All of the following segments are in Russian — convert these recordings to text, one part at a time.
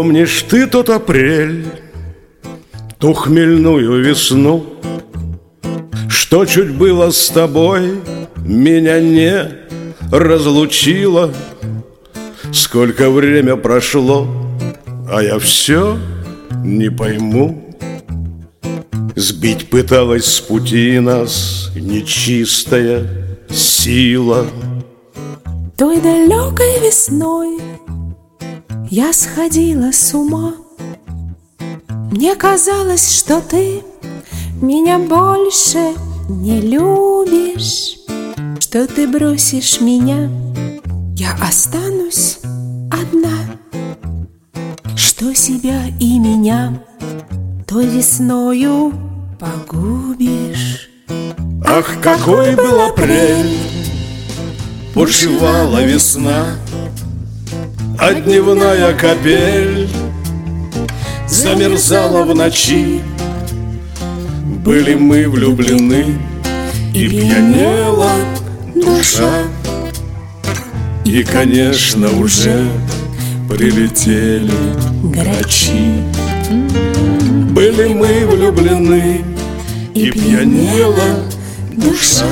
Помнишь ты тот апрель, ту хмельную весну, что чуть было с тобой меня не разлучило? Сколько время прошло, а я все не пойму. Сбить пыталась с пути нас нечистая сила. Той далекой весной я сходила с ума. Мне казалось, что ты меня больше не любишь, что ты бросишь меня, я останусь одна, что себя и меня той весною погубишь. Ах, какой был апрель, бушевала весна, а дневная капель замерзала в ночи. Были мы влюблены, и пьянела душа. И, конечно, уже прилетели грачи. Были мы влюблены, и пьянела душа.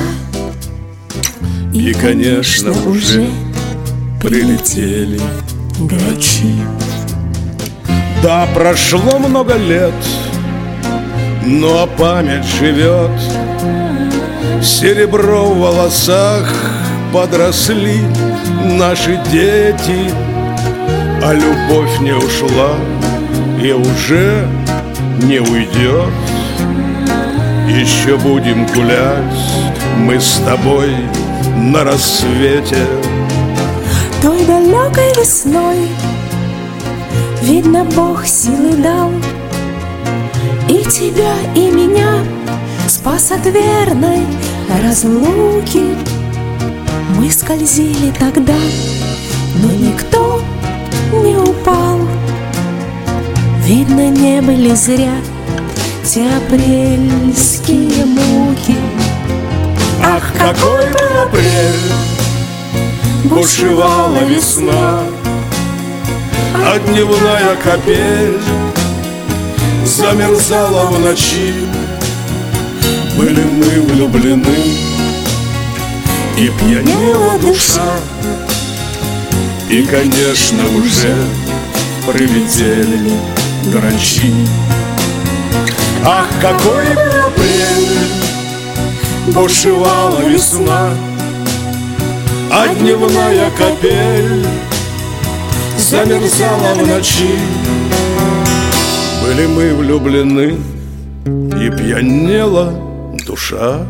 И, конечно, уже прилетели грачи. Да, прошло много лет, но память живет. Серебро в волосах подросли наши дети, а любовь не ушла и уже не уйдет. Еще будем гулять мы с тобой на рассвете. Той далекой весной, видно, Бог силы дал, и тебя, и меня спас от верной разлуки. Мы скользили тогда, но никто не упал. Видно, не были зря те апрельские муки. Ах, какой был апрель, бушевала весна, а дневная капель замерзала в ночи. Были мы влюблены, и пьянела душа. И, конечно, уже прилетели грачи. Ах, какой был апрель, бушевала весна, а дневная капель замерзала в ночи. Были мы влюблены, и пьянела душа.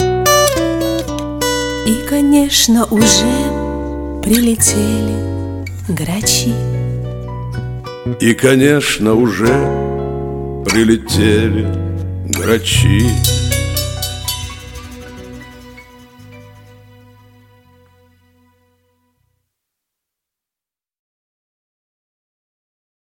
И, конечно, уже прилетели грачи. И, конечно, уже прилетели грачи.